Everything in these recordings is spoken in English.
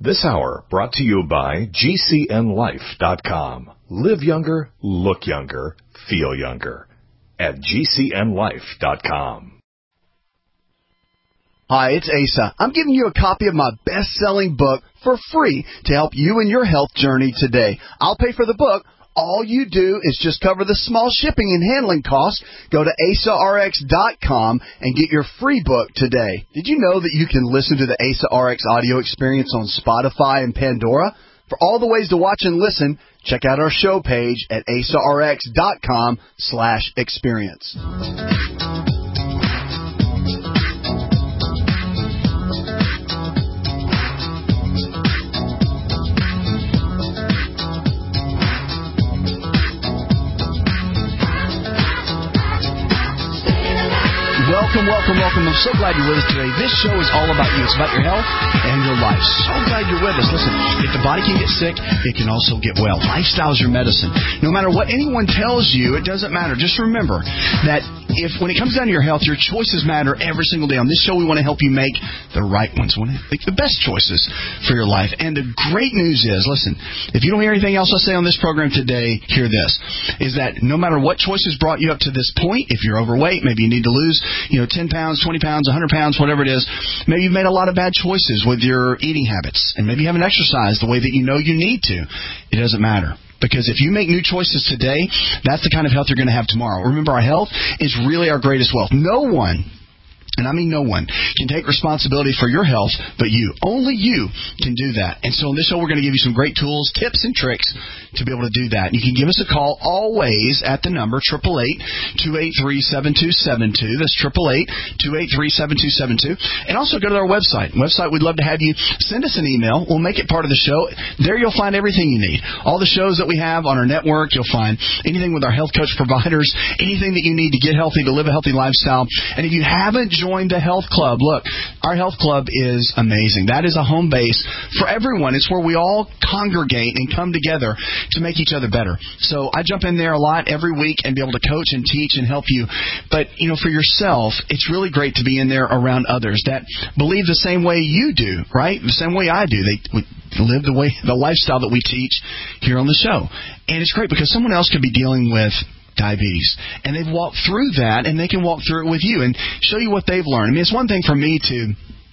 This hour brought to you by GCNLife.com. Live younger, look younger, feel younger at GCNLife.com. Hi, it's Asa. I'm giving you a copy of my best-selling book for free to help you in your health journey today. I'll pay for the book. All you do is just cover the small shipping and handling costs. Go to AsaRx.com and get your free book today. Did you know that you can listen to the Asa RX audio experience on Spotify and Pandora? For all the ways to watch and listen, check out our show page at AsaRx.com/experience. Welcome. I'm so glad you're with us today. This show is all about you. It's about your health and your life. So glad you're with us. Listen, if the body can get sick, it can also get well. Lifestyle is your medicine. No matter what anyone tells you, it doesn't matter. Just remember that when it comes down to your health, your choices matter every single day. On this show, we want to help you make the right ones. We want to make the best choices for your life. And the great news is, listen, if you don't hear anything else I say on this program today, hear this, is that no matter what choices brought you up to this point, if you're overweight, maybe you need to lose 10 pounds, 20 pounds, 100 pounds, whatever it is, maybe you've made a lot of bad choices with your eating habits, and maybe you haven't exercised the way that you know you need to. It doesn't matter. Because if you make new choices today, that's the kind of health you're going to have tomorrow. Remember, our health is really our greatest wealth. No one, and I mean no one, can take responsibility for your health but you. Only you can do that. And so in this show, we're going to give you some great tools, tips, and tricks to be able to do that. You can give us a call always at the number 888-283-7272. That's 888-283-7272. And also go to our website. We'd love to have you send us an email. We'll make it part of the show. There you'll find everything you need. All the shows that we have on our network. You'll find anything with our health coach providers, anything that you need to get healthy, to live a healthy lifestyle. And if you haven't joined the health club, look, our health club is amazing. That is a home base for everyone. It's where we all congregate and come together to make each other better. So I jump in there a lot every week and be able to coach and teach and help you. But, for yourself, it's really great to be in there around others that believe the same way you do, right? The same way I do. They live the lifestyle that we teach here on the show. And it's great because someone else could be dealing with diabetes, and they've walked through that, and they can walk through it with you and show you what they've learned. I mean, it's one thing for me to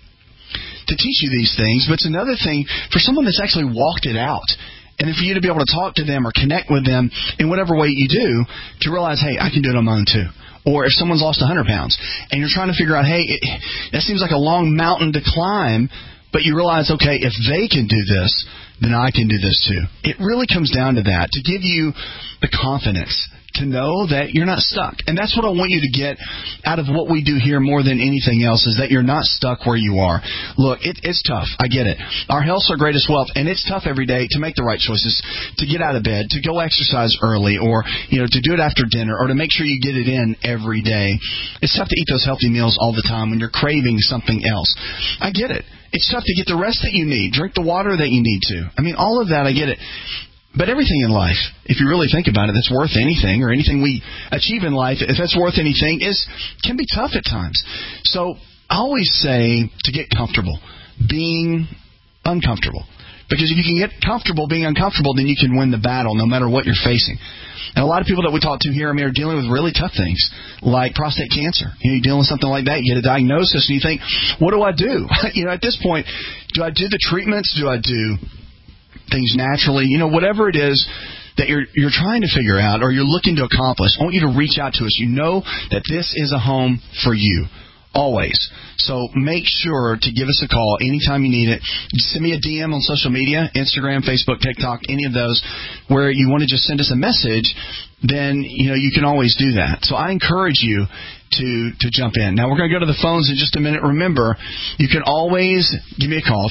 teach you these things, but it's another thing for someone that's actually walked it out. And then for you to be able to talk to them or connect with them in whatever way you do, to realize, hey, I can do it on my own too. Or if someone's lost 100 pounds and you're trying to figure out, hey, that seems like a long mountain to climb, but you realize, okay, if they can do this, then I can do this too. It really comes down to that, to give you the confidence to know that you're not stuck. And that's what I want you to get out of what we do here more than anything else, is that you're not stuck where you are. Look, it's tough. I get it. Our health's our greatest wealth, and it's tough every day to make the right choices, to get out of bed, to go exercise early, or to do it after dinner, or to make sure you get it in every day. It's tough to eat those healthy meals all the time when you're craving something else. I get it. It's tough to get the rest that you need, drink the water that you need to. I mean, all of that, I get it. But everything in life, if you really think about it, that's worth anything, or anything we achieve in life, if that's worth anything, can be tough at times. So I always say to get comfortable being uncomfortable. Because if you can get comfortable being uncomfortable, then you can win the battle no matter what you're facing. And a lot of people that we talk to here, are dealing with really tough things, like prostate cancer. You're dealing with something like that. You get a diagnosis, and you think, what do I do? At this point, do I do the treatments? Do I do things naturally? Whatever it is that you're trying to figure out or you're looking to accomplish, I want you to reach out to us. You know that this is a home for you. Always. So make sure to give us a call anytime you need it. Send me a DM on social media, Instagram, Facebook, TikTok, any of those, where you want to just send us a message, then you can always do that. So I encourage you to jump in. Now we're going to go to the phones in just a minute. Remember, you can always give me a call,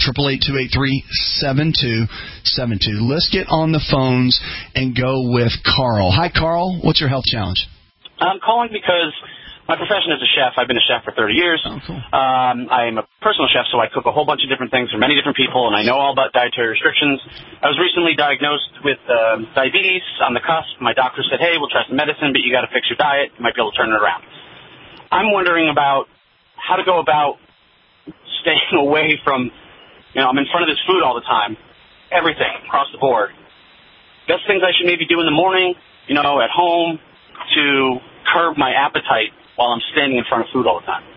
888-283-7272. Let's get on the phones and go with Carl. Hi, Carl. What's your health challenge? I'm calling because my profession is a chef. I've been a chef for 30 years. Oh, cool. I am a personal chef, so I cook a whole bunch of different things for many different people, and I know all about dietary restrictions. I was recently diagnosed with diabetes on the cusp. My doctor said, hey, we'll try some medicine, but you got to fix your diet. You might be able to turn it around. I'm wondering about how to go about staying away from I'm in front of this food all the time. Everything, across the board. Best things I should maybe do in the morning, at home to curb my appetite while I'm standing in front of food all the time.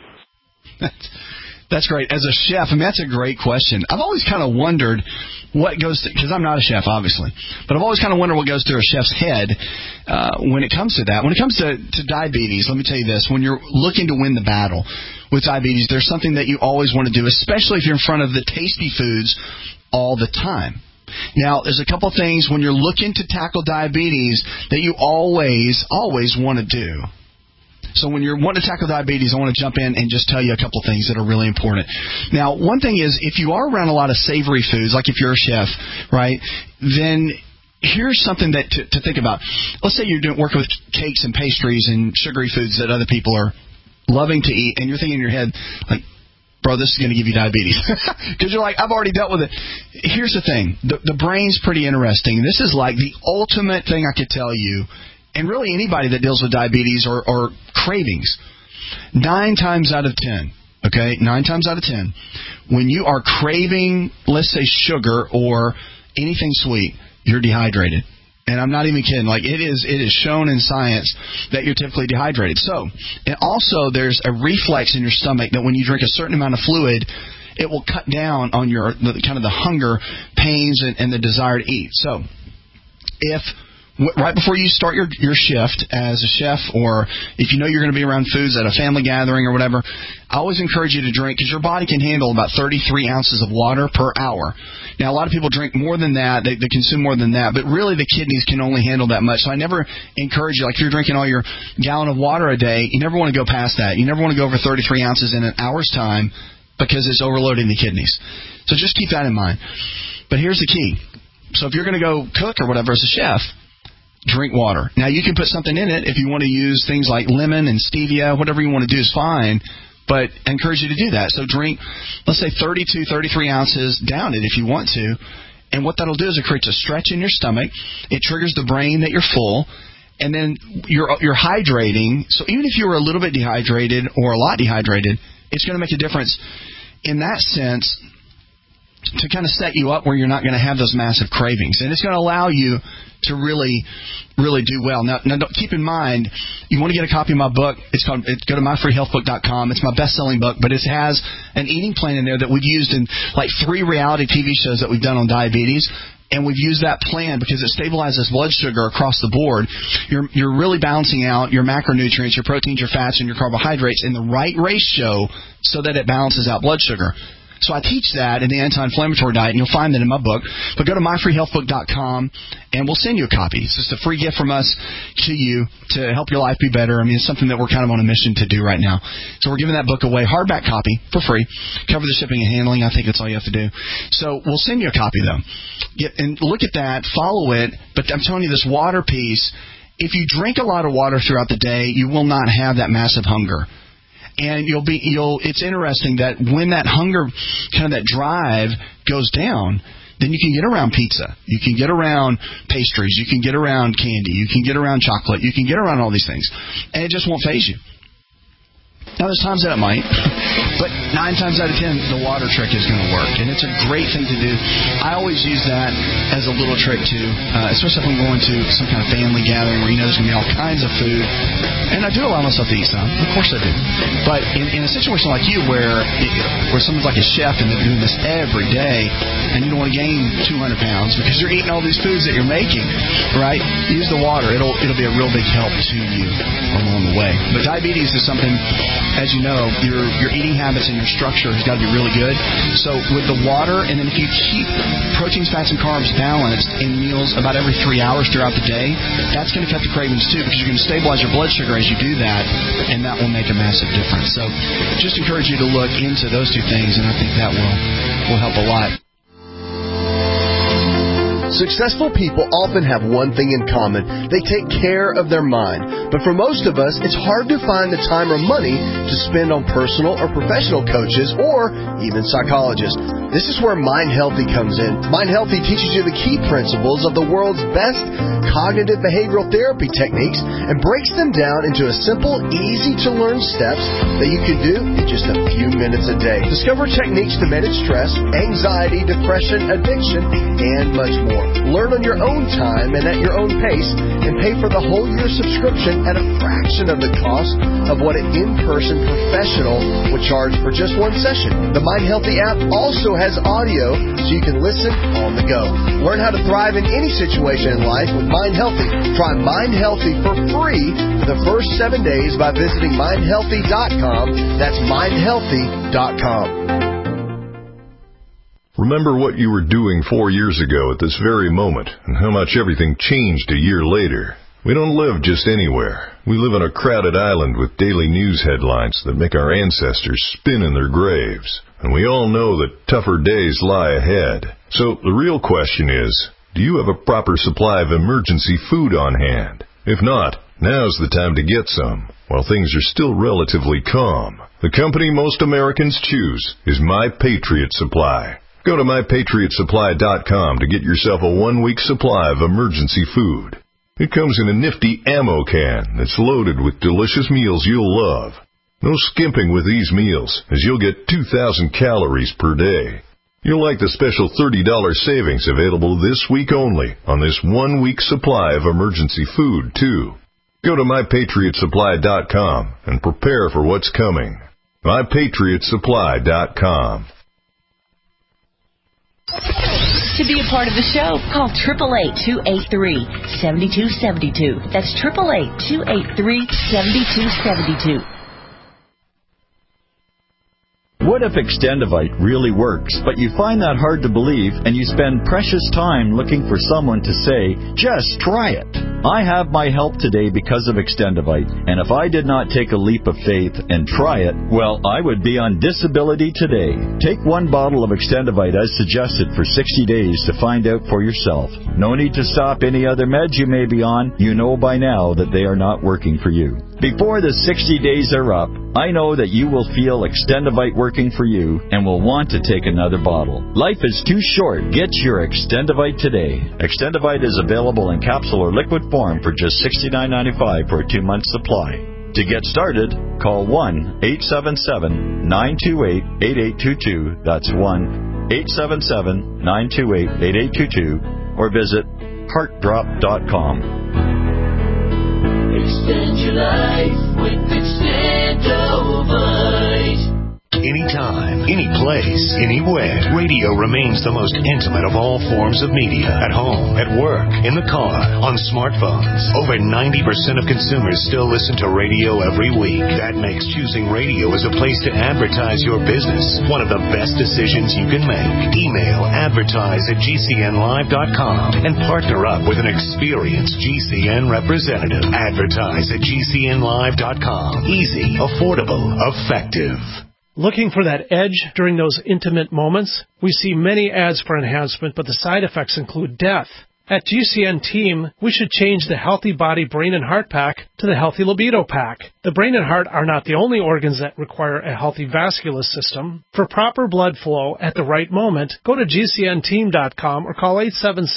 That's great. As a chef, that's a great question. I've always kind of wondered what goes to, because I'm not a chef, obviously, but I've always kind of wondered what goes through a chef's head when it comes to that. When it comes to diabetes, let me tell you this. When you're looking to win the battle with diabetes, there's something that you always want to do, especially if you're in front of the tasty foods all the time. Now, there's a couple things when you're looking to tackle diabetes that you always want to do. So when you're wanting to tackle diabetes, I want to jump in and just tell you a couple things that are really important. Now, one thing is, if you are around a lot of savory foods, like if you're a chef, right, then here's something that to think about. Let's say you're working with cakes and pastries and sugary foods that other people are loving to eat, and you're thinking in your head, like, bro, this is going to give you diabetes. Because you're like, I've already dealt with it. Here's the thing. The brain's pretty interesting. This is like the ultimate thing I could tell you. And really anybody that deals with diabetes or cravings, 9 times out of 10, okay, 9 times out of 10, when you are craving, let's say, sugar or anything sweet, you're dehydrated. And I'm not even kidding. Like, it is shown in science that you're typically dehydrated. So, and also there's a reflex in your stomach that when you drink a certain amount of fluid, it will cut down on your kind of the hunger, pains, and the desire to eat. So, if right before you start your shift as a chef, or if you know you're going to be around foods at a family gathering or whatever, I always encourage you to drink, because your body can handle about 33 ounces of water per hour. Now, a lot of people drink more than that. They consume more than that, but really the kidneys can only handle that much. So I never encourage you, like if you're drinking all your gallon of water a day, you never want to go past that. You never want to go over 33 ounces in an hour's time, because it's overloading the kidneys. So just keep that in mind. But here's the key. So if you're going to go cook or whatever as a chef, drink water. Now, you can put something in it if you want to use things like lemon and stevia. Whatever you want to do is fine, but I encourage you to do that. So drink, let's say 32, 33 ounces, down it if you want to. And what that'll do is it creates a stretch in your stomach. It triggers the brain that you're full. And then you're hydrating. So even if you were a little bit dehydrated or a lot dehydrated, it's going to make a difference in that sense to kind of set you up where you're not going to have those massive cravings. And it's going to allow you to really do well. Now keep in mind, you want to get a copy of my book. Go to myfreehealthbook.com. It's my best-selling book, but it has an eating plan in there that we've used in like 3 reality TV shows that we've done on diabetes. And we've used that plan because it stabilizes blood sugar across the board. You're really balancing out your macronutrients, your proteins, your fats, and your carbohydrates in the right ratio so that it balances out blood sugar. So I teach that in the anti-inflammatory diet, and you'll find that in my book. But go to myfreehealthbook.com, and we'll send you a copy. It's just a free gift from us to you to help your life be better. I mean, it's something that we're kind of on a mission to do right now. So we're giving that book away, hardback copy, for free. Cover the shipping and handling. I think that's all you have to do. So we'll send you a copy, though. And look at that, follow it. But I'm telling you, this water piece, if you drink a lot of water throughout the day, you will not have that massive hunger. And it's interesting that when that hunger, kind of that drive goes down, then you can get around pizza. You can get around pastries. You can get around candy. You can get around chocolate. You can get around all these things. And it just won't faze you. Now, there's times that it might, but 9 times out of 10, the water trick is going to work, and it's a great thing to do. I always use that as a little trick, too, especially if I'm going to some kind of family gathering where you know there's going to be all kinds of food, and I do allow myself to eat some. Of course I do. But in a situation like you where someone's like a chef and they're doing this every day, and you don't want to gain 200 pounds because you're eating all these foods that you're making, right? Use the water. It'll be a real big help to you along the way. But diabetes is something, as you know, your eating habits and your structure has got to be really good. So with the water, and then if you keep proteins, fats, and carbs balanced in meals about every 3 hours throughout the day, that's going to cut the cravings too, because you're going to stabilize your blood sugar as you do that, and that will make a massive difference. So just encourage you to look into those 2 things, and I think that will help a lot. Successful people often have one thing in common. They take care of their mind. But for most of us, it's hard to find the time or money to spend on personal or professional coaches or even psychologists. This is where Mind Healthy comes in. Mind Healthy teaches you the key principles of the world's best cognitive behavioral therapy techniques and breaks them down into a simple, easy-to-learn steps that you can do in just a few minutes a day. Discover techniques to manage stress, anxiety, depression, addiction, and much more. Learn on your own time and at your own pace, and pay for the whole year subscription at a fraction of the cost of what an in-person professional would charge for just one session. The Mind Healthy app also has audio so you can listen on the go. Learn how to thrive in any situation in life with Mind Healthy. Try Mind Healthy for free for the first 7 days by visiting mindhealthy.com. That's mindhealthy.com. Remember what you were doing 4 years ago at this very moment and how much everything changed a year later. We don't live just anywhere. We live on a crowded island with daily news headlines that make our ancestors spin in their graves. And we all know that tougher days lie ahead. So the real question is, do you have a proper supply of emergency food on hand? If not, now's the time to get some, while things are still relatively calm. The company most Americans choose is My Patriot Supply. Go to MyPatriotSupply.com to get yourself a 1-week supply of emergency food. It comes in a nifty ammo can that's loaded with delicious meals you'll love. No skimping with these meals, as you'll get 2,000 calories per day. You'll like the special $30 savings available this week only on this 1-week supply of emergency food, too. Go to MyPatriotSupply.com and prepare for what's coming. MyPatriotSupply.com. To be a part of the show, call 888-283-7272. That's 888-283-7272. What if Extendivite really works, but you find that hard to believe and you spend precious time looking for someone to say, just try it? I have my help today because of Extendivite, and if I did not take a leap of faith and try it, well, I would be on disability today. Take 1 bottle of Extendivite as suggested for 60 days to find out for yourself. No need to stop any other meds you may be on. You know by now that they are not working for you. Before the 60 days are up, I know that you will feel Extendivite working for you and will want to take another bottle. Life is too short. Get your Extendivite today. Extendivite is available in capsule or liquid form for just $69.95 for a 2-month supply. To get started, call 1-877-928-8822. That's 1-877-928-8822. Or visit heartdrop.com. Extend your life with Extendovite. Anytime, any place, anywhere, radio remains the most intimate of all forms of media. At home, at work, in the car, on smartphones. Over 90% of consumers still listen to radio every week. That makes choosing radio as a place to advertise your business one of the best decisions you can make. Email advertise@gcnlive.com and partner up with an experienced GCN representative. Advertise@gcnlive.com. Easy, affordable, effective. Looking for that edge during those intimate moments? We see many ads for enhancement, but the side effects include death. At GCN Team, we should change the Healthy Body, Brain, and Heart Pack to the Healthy Libido Pack. The brain and heart are not the only organs that require a healthy vascular system. For proper blood flow at the right moment, go to GCNteam.com or call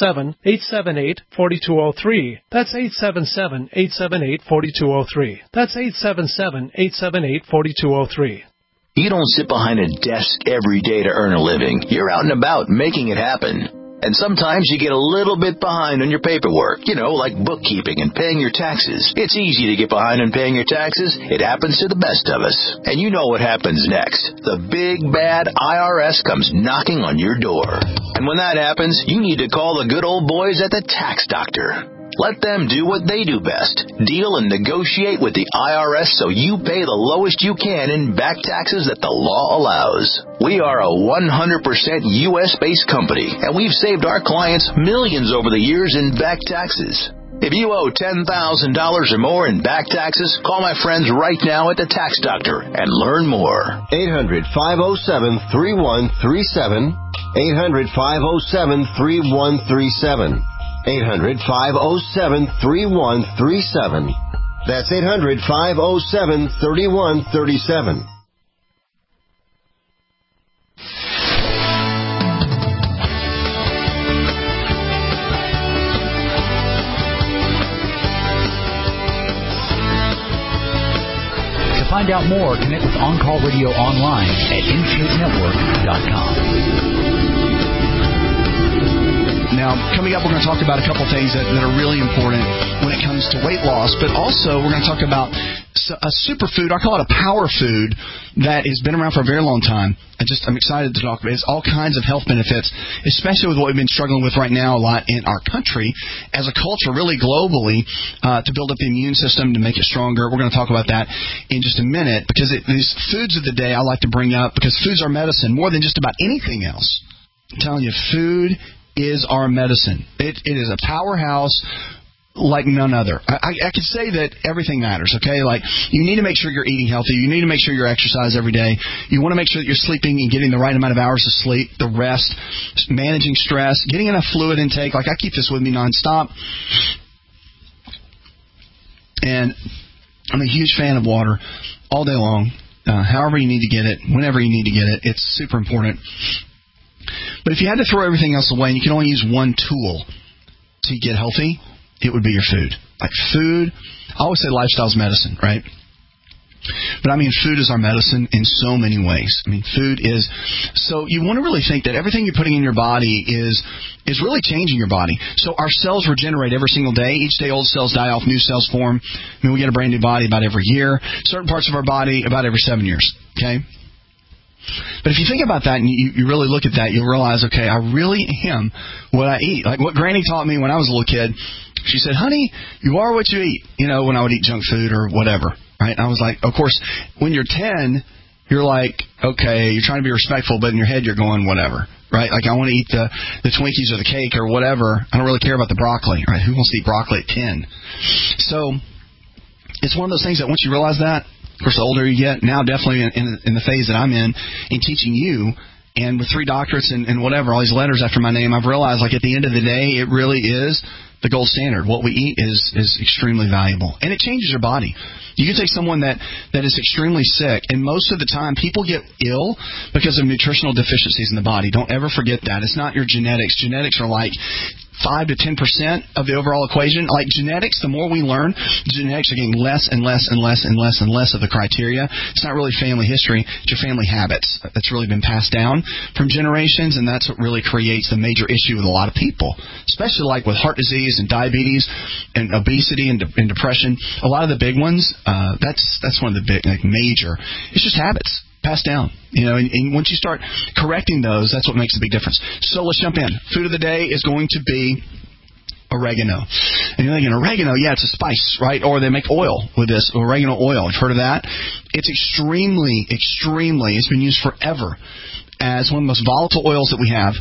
877-878-4203. That's 877-878-4203. That's 877-878-4203. You don't sit behind a desk every day to earn a living. You're out and about making it happen. And sometimes you get a little bit behind on your paperwork, like bookkeeping and paying your taxes. It's easy to get behind on paying your taxes. It happens to the best of us. And you know what happens next. The big, bad IRS comes knocking on your door. And when that happens, you need to call the good old boys at the Tax Doctor. Let them do what they do best. Deal and negotiate with the IRS so you pay the lowest you can in back taxes that the law allows. We are a 100% U.S.-based company, and we've saved our clients millions over the years in back taxes. If you owe $10,000 or more in back taxes, call my friends right now at the Tax Doctor and learn more. 800-507-3137. 800-507-3137. 800-507-3137. That's 800-507-3137. To find out more, connect with On Call Radio online at InShapeNetwork.com. Now, coming up, we're going to talk about a couple things that are really important when it comes to weight loss, but also we're going to talk about a superfood, I call it a power food, that has been around for a very long time. I'm excited to talk about it. It's all kinds of health benefits, especially with what we've been struggling with right now a lot in our country as a culture, really globally, to build up the immune system, to make it stronger. We're going to talk about that in just a minute, because these foods of the day I like to bring up, because foods are medicine more than just about anything else. I'm telling you, food is our medicine. It is a powerhouse like none other. I could say that everything matters, okay? Like, you need to make sure you're eating healthy. You need to make sure you exercise every day. You want to make sure that you're sleeping and getting the right amount of hours of sleep, the rest, managing stress, getting enough fluid intake. Like, I keep this with me nonstop. And I'm a huge fan of water all day long, however you need to get it, whenever you need to get it. It's super important. But if you had to throw everything else away and you can only use one tool to get healthy, it would be your food. Like food, I always say lifestyle's medicine, right? But I mean, food is our medicine in so many ways. I mean, food is... So you want to really think that everything you're putting in your body is really changing your body. So our cells regenerate every single day. Each day old cells die off, new cells form. I mean, we get a brand new body about every year. Certain parts of our body about every 7 years, okay? But if you think about that and you really look at that, you'll realize, okay, I really am what I eat. Like what Granny taught me when I was a little kid. She said, honey, you are what you eat, when I would eat junk food or whatever, right? And I was like, of course, when you're 10, you're like, okay, you're trying to be respectful, but in your head you're going whatever, right? Like I want to eat the Twinkies or the cake or whatever. I don't really care about the broccoli, right? Who wants to eat broccoli at 10? So it's one of those things that once you realize that, of course, the older you get, now definitely in the phase that I'm in teaching you, and with 3 doctorates and whatever, all these letters after my name, I've realized, like, at the end of the day, it really is the gold standard. What we eat is extremely valuable, and it changes your body. You can take someone that is extremely sick, and most of the time people get ill because of nutritional deficiencies in the body. Don't ever forget that. It's not your genetics. Genetics are like 5 to 10% of the overall equation. Like genetics, the more we learn, genetics are getting less and less and less and less and less of the criteria. It's not really family history. It's your family habits that's really been passed down from generations, and that's what really creates the major issue with a lot of people, especially like with heart disease and diabetes and obesity and depression. A lot of the big ones, that's one of the big, like, major. It's just habits passed down, and once you start correcting those, that's what makes a big difference. So let's jump in. Food of the day is going to be oregano. And you're thinking, oregano, yeah, it's a spice, right? Or they make oil with this, oregano oil. You've heard of that? It's extremely, it's been used forever as one of the most volatile oils that we have.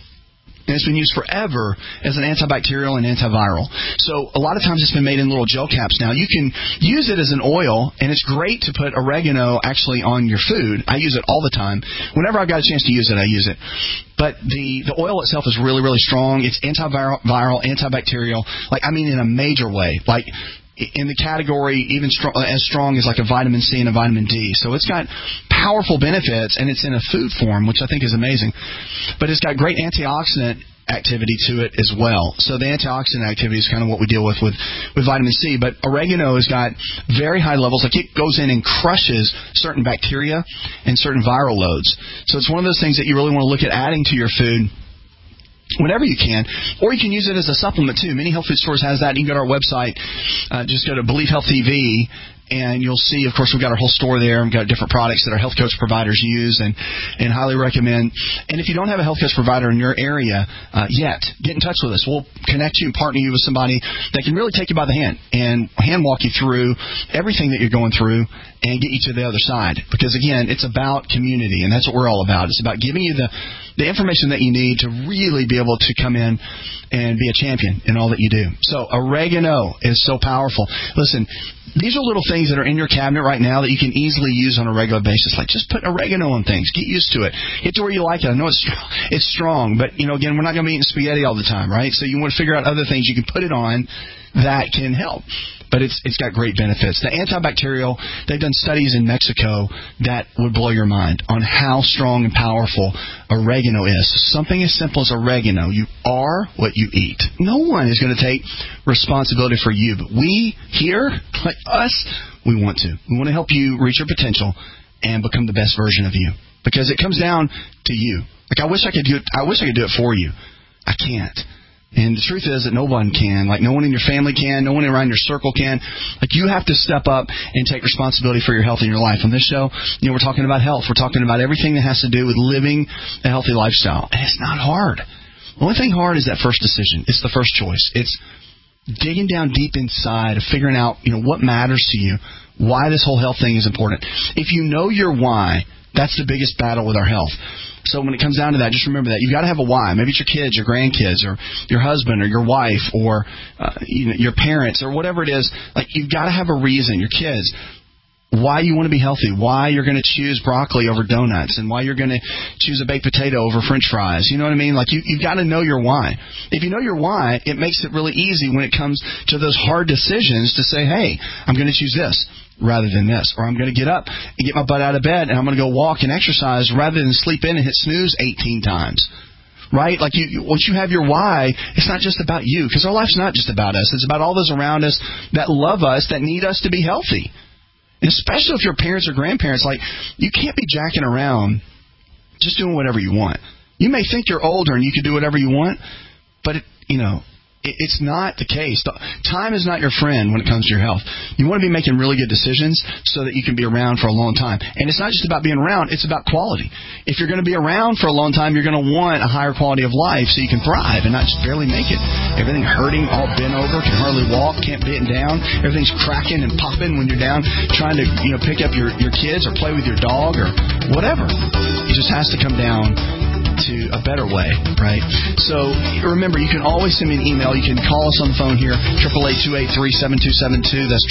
And it's been used forever as an antibacterial and antiviral. So a lot of times it's been made in little gel caps now. You can use it as an oil, and it's great to put oregano actually on your food. I use it all the time. Whenever I've got a chance to use it, I use it. But the oil itself is really, really strong. It's antiviral, antibacterial, in a major way. Like, in the category even as strong as like a vitamin C and a vitamin D. So it's got powerful benefits, and it's in a food form, which I think is amazing. But it's got great antioxidant activity to it as well. So the antioxidant activity is kind of what we deal with vitamin C. But oregano has got very high levels. Like, it goes in and crushes certain bacteria and certain viral loads. So it's one of those things that you really want to look at adding to your food whenever you can, or you can use it as a supplement too. Many health food stores has that. You can go to our website, just go to Believe Health TV, and you'll see, of course, we've got our whole store there. We've got different products that our health coach providers use and highly recommend. And if you don't have a health coach provider in your area yet, get in touch with us. We'll connect you and partner you with somebody that can really take you by the hand and hand walk you through everything that you're going through and get you to the other side. Because, again, it's about community, and that's what we're all about. It's about giving you the information that you need to really be able to come in and be a champion in all that you do. So oregano is so powerful. Listen, These are little things that are in your cabinet right now that you can easily use on a regular basis. Like just put oregano on things. Get used to it. Get to where you like it. I know it's strong, but, again, we're not going to be eating spaghetti all the time, right? So you want to figure out other things you can put it on that can help. But it's got great benefits. The antibacterial, they've done studies in Mexico that would blow your mind on how strong and powerful oregano is. Something as simple as oregano. You are what you eat. No one is going to take responsibility for you. But we here, like us, we want to. We want to help you reach your potential and become the best version of you. Because it comes down to you. Like I wish I could do it for you. I can't. And the truth is that no one can. Like no one in your family can. No one around your circle can. Like you have to step up and take responsibility for your health in your life. On this show, we're talking about health. We're talking about everything that has to do with living a healthy lifestyle. And it's not hard. The only thing hard is that first decision. It's the first choice. It's digging down deep inside of figuring out, what matters to you, why this whole health thing is important. If you know your why, that's the biggest battle with our health. So when it comes down to that, just remember that. You've got to have a why. Maybe it's your kids, your grandkids, or your husband, or your wife, or your parents, or whatever it is. Like, you've got to have a reason, your kids, why you want to be healthy, why you're going to choose broccoli over donuts, and why you're going to choose a baked potato over French fries. You know what I mean? Like, you've got to know your why. If you know your why, it makes it really easy when it comes to those hard decisions to say, hey, I'm going to choose this rather than this, or I'm going to get up and get my butt out of bed and I'm going to go walk and exercise rather than sleep in and hit snooze 18 times. Right? Like once you have your why, it's not just about you, because our life's not just about us. It's about all those around us that love us, that need us to be healthy. And especially if your parents or grandparents, like, you can't be jacking around just doing whatever you want. You may think you're older and you can do whatever you want, but it's not the case. Time is not your friend when it comes to your health. You want to be making really good decisions so that you can be around for a long time. And it's not just about being around, it's about quality. If you're going to be around for a long time, you're going to want a higher quality of life so you can thrive and not just barely make it. Everything hurting, all bent over, can hardly walk, can't bend down. Everything's cracking and popping when you're down trying to pick up your kids or play with your dog or whatever. It just has to come down to a better way, right? So remember, you can always send me an email. You can call us on the phone here, 888-283-7272. That's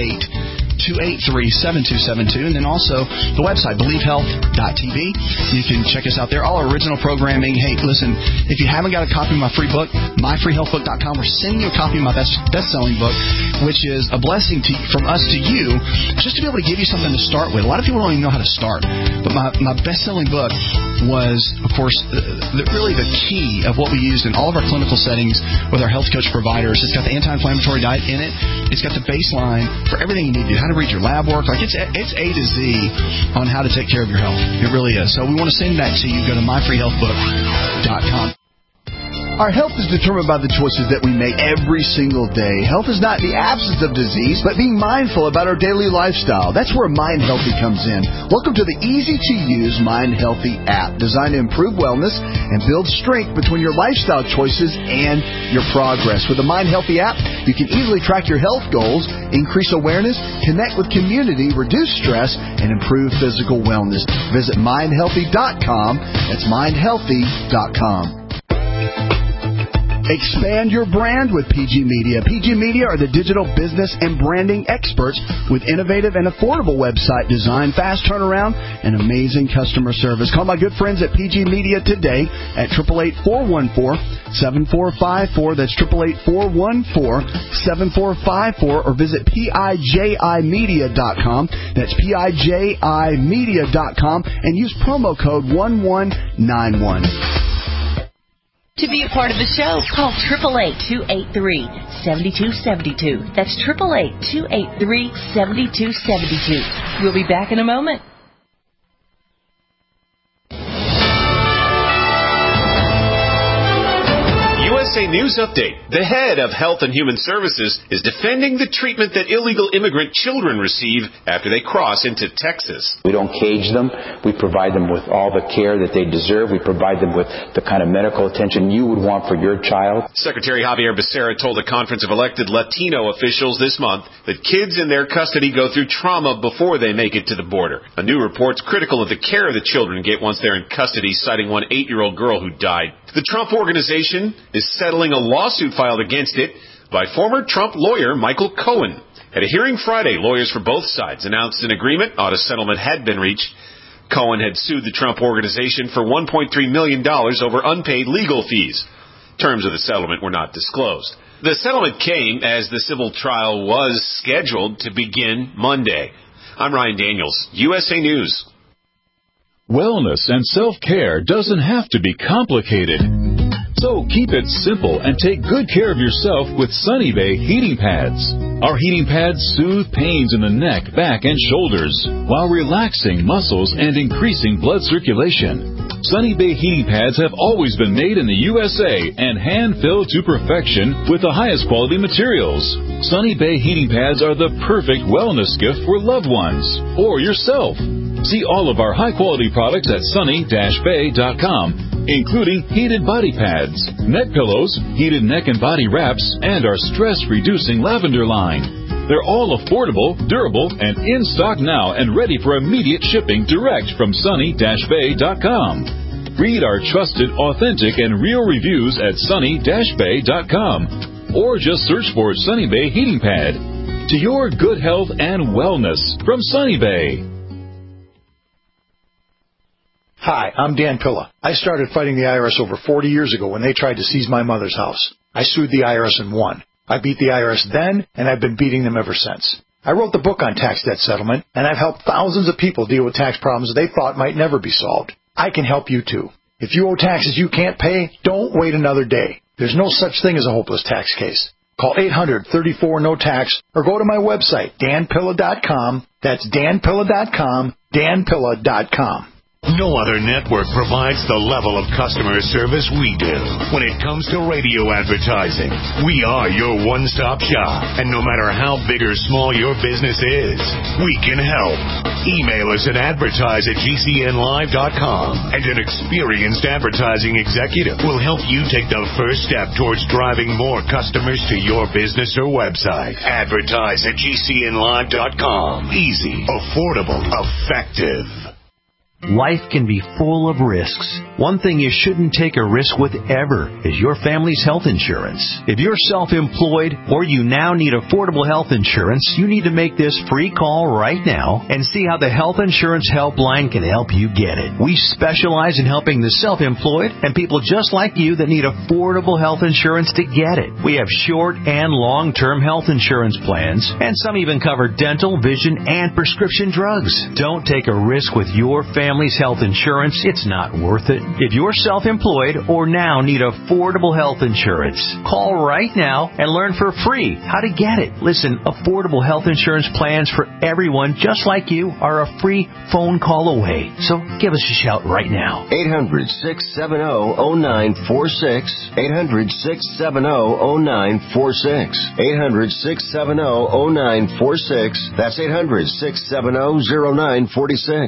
888-283-7272. And then also the website, believehealth.tv. You can check us out there. All our original programming. Hey, listen, if you haven't got a copy of my free book, myfreehealthbook.com, we're sending you a copy of my best-selling book, which is a blessing from us to you, just to be able to give you something to start with. A lot of people don't even know how to start. But my best-selling book was, of course, really the key of what we used in all of our clinical settings with our health coach providers. It's got the anti-inflammatory diet in it. It's got the baseline for everything you need to do, how to read your lab work. Like it's A to Z on how to take care of your health. It really is. So we want to send that to you. Go to myfreehealthbook.com. Our health is determined by the choices that we make every single day. Health is not the absence of disease, but being mindful about our daily lifestyle. That's where Mind Healthy comes in. Welcome to the easy-to-use Mind Healthy app, designed to improve wellness and build strength between your lifestyle choices and your progress. With the Mind Healthy app, you can easily track your health goals, increase awareness, connect with community, reduce stress, and improve physical wellness. Visit mindhealthy.com. That's mindhealthy.com. Expand your brand with PG Media. PG Media are the digital business and branding experts with innovative and affordable website design, fast turnaround, and amazing customer service. Call my good friends at PG Media today at 888-414-7454. That's 888-414-7454, or visit PIJImedia.com. That's PIJImedia.com, and use promo code 1191. To be a part of the show, call 888-283-7272. That's 888-283-7272. We'll be back in a moment. USA News Update. The head of Health and Human Services is defending the treatment that illegal immigrant children receive after they cross into Texas. We don't cage them. We provide them with all the care that they deserve. We provide them with the kind of medical attention you would want for your child. Secretary Javier Becerra told a conference of elected Latino officials this month that kids in their custody go through trauma before they make it to the border. A new report's critical of the care the children get once they're in custody, citing one 8-year-old girl who died. The Trump Organization is settling a lawsuit filed against it, by former Trump lawyer Michael Cohen. At a hearing Friday, lawyers for both sides announced an agreement on a settlement had been reached. Cohen had sued the Trump organization for $1.3 million over unpaid legal fees. Terms of the settlement were not disclosed. The settlement came as the civil trial was scheduled to begin Monday. I'm Ryan Daniels, USA News. Wellness and self-care doesn't have to be complicated. So keep it simple and take good care of yourself with Sunny Bay heating pads. Our heating pads soothe pains in the neck, back, and shoulders while relaxing muscles and increasing blood circulation. Sunny Bay heating pads have always been made in the USA and hand-filled to perfection with the highest quality materials. Sunny Bay heating pads are the perfect wellness gift for loved ones or yourself. See all of our high-quality products at sunny-bay.com. Including heated body pads, neck pillows, heated neck and body wraps, and our stress-reducing lavender line. They're all affordable, durable, and in stock now and ready for immediate shipping direct from sunny-bay.com. Read our trusted, authentic, and real reviews at sunny-bay.com or just search for Sunny Bay Heating Pad. To your good health and wellness from Sunny Bay. Hi, I'm Dan Pilla. I started fighting the IRS over 40 years ago when they tried to seize my mother's house. I sued the IRS and won. I beat the IRS then, and I've been beating them ever since. I wrote the book on tax debt settlement, and I've helped thousands of people deal with tax problems they thought might never be solved. I can help you too. If you owe taxes you can't pay, don't wait another day. There's no such thing as a hopeless tax case. Call 800-34-NO-TAX or go to my website, danpilla.com. That's danpilla.com, danpilla.com. No other network provides the level of customer service we do. When it comes to radio advertising, we are your one-stop shop. And no matter how big or small your business is, we can help. Email us at advertise@gcnlive.com, and an experienced advertising executive will help you take the first step towards driving more customers to your business or website. Advertise@gcnlive.com. Easy, affordable, effective. Life can be full of risks. One thing you shouldn't take a risk with ever is your family's health insurance. If you're self-employed or you now need affordable health insurance, you need to make this free call right now and see how the Health Insurance Helpline can help you get it. We specialize in helping the self-employed and people just like you that need affordable health insurance to get it. We have short and long-term health insurance plans, and some even cover dental, vision, and prescription drugs. Don't take a risk with your family's health insurance. It's not worth it. If you're self-employed or now need affordable health insurance, call right now and learn for free how to get it. Listen, affordable health insurance plans for everyone just like you are a free phone call away. So give us a shout right now. 800-670-0946. 800-670-0946. 800-670-0946. That's 800-670-0946.